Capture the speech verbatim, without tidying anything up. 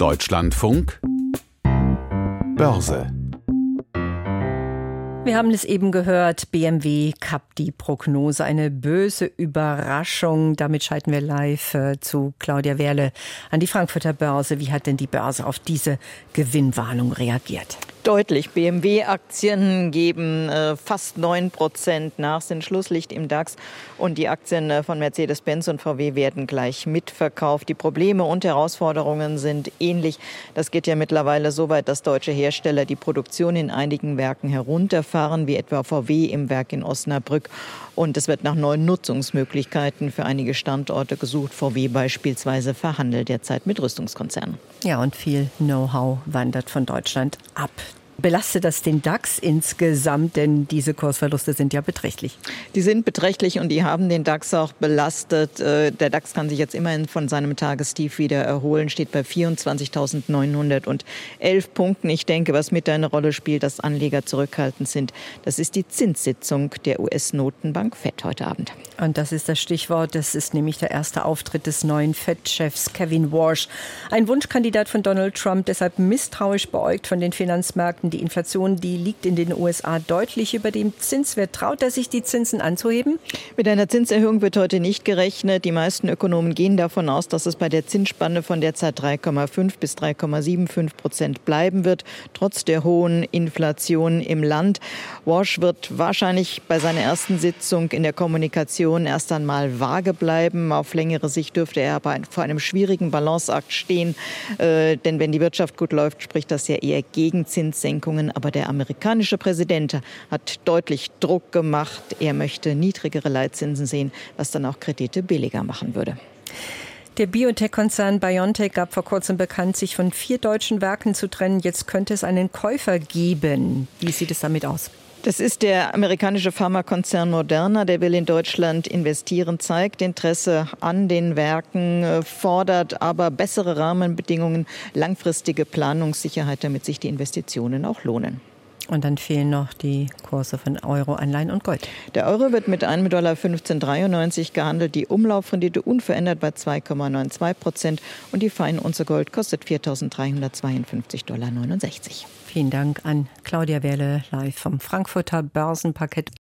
Deutschlandfunk Börse. Wir haben es eben gehört, B M W kappt die Prognose, eine böse Überraschung. Damit schalten wir live äh, zu Claudia Werle an die Frankfurter Börse. Wie hat denn die Börse auf diese Gewinnwarnung reagiert? Deutlich. B M W-Aktien geben äh, fast neun Prozent nach, sind Schlusslicht im DAX. Und die Aktien äh, von Mercedes-Benz und V W werden gleich mitverkauft. Die Probleme und Herausforderungen sind ähnlich. Das geht ja mittlerweile so weit, dass deutsche Hersteller die Produktion in einigen Werken herunterfahren, wie etwa V W im Werk in Osnabrück. Und es wird nach neuen Nutzungsmöglichkeiten für einige Standorte gesucht. V W beispielsweise verhandelt derzeit mit Rüstungskonzernen. Ja, und viel Know-how wandert von Deutschland ab. Belastet das den DAX insgesamt? Denn diese Kursverluste sind ja beträchtlich. Die sind beträchtlich und die haben den DAX auch belastet. Der DAX kann sich jetzt immerhin von seinem Tagestief wieder erholen, steht bei vierundzwanzigtausendneunhundertelf Punkten. Ich denke, was mit eine Rolle spielt, dass Anleger zurückhaltend sind, das ist die Zinssitzung der U S-Notenbank Fed heute Abend. Und das ist das Stichwort. Das ist nämlich der erste Auftritt des neuen Fed-Chefs Kevin Warsh. Ein Wunschkandidat von Donald Trump, deshalb misstrauisch beäugt von den Finanzmärkten. Die Inflation, die liegt in den U S A deutlich über dem Zinswert. Traut er sich, die Zinsen anzuheben? Mit einer Zinserhöhung wird heute nicht gerechnet. Die meisten Ökonomen gehen davon aus, dass es bei der Zinsspanne von derzeit drei Komma fünf bis drei Komma fünfundsiebzig Prozent bleiben wird, trotz der hohen Inflation im Land. Warsh wird wahrscheinlich bei seiner ersten Sitzung in der Kommunikation erst einmal vage bleiben. Auf längere Sicht dürfte er aber vor einem schwierigen Balanceakt stehen. Äh, denn wenn die Wirtschaft gut läuft, spricht das ja eher gegen Zinssenkungen. Aber der amerikanische Präsident hat deutlich Druck gemacht. Er möchte niedrigere Leitzinsen sehen, was dann auch Kredite billiger machen würde. Der Biotech-Konzern BioNTech gab vor kurzem bekannt, sich von vier deutschen Werken zu trennen. Jetzt könnte es einen Käufer geben. Wie sieht es damit aus? Das ist der amerikanische Pharmakonzern Moderna, der will in Deutschland investieren, zeigt Interesse an den Werken, fordert aber bessere Rahmenbedingungen, langfristige Planungssicherheit, damit sich die Investitionen auch lohnen. Und dann fehlen noch die Kurse von Euro, Anleihen und Gold. Der Euro wird mit einem Dollar fünfzehn Komma dreiundneunzig gehandelt, die Umlaufrendite zweiundvierzig bei zwei Komma zweiundneunzig Prozent und die Feinunze Gold kostet viertausenddreihundertzweiundfünfzig Komma neunundsechzig Dollar. Vielen Dank an Claudia Werle live vom Frankfurter Börsenparkett.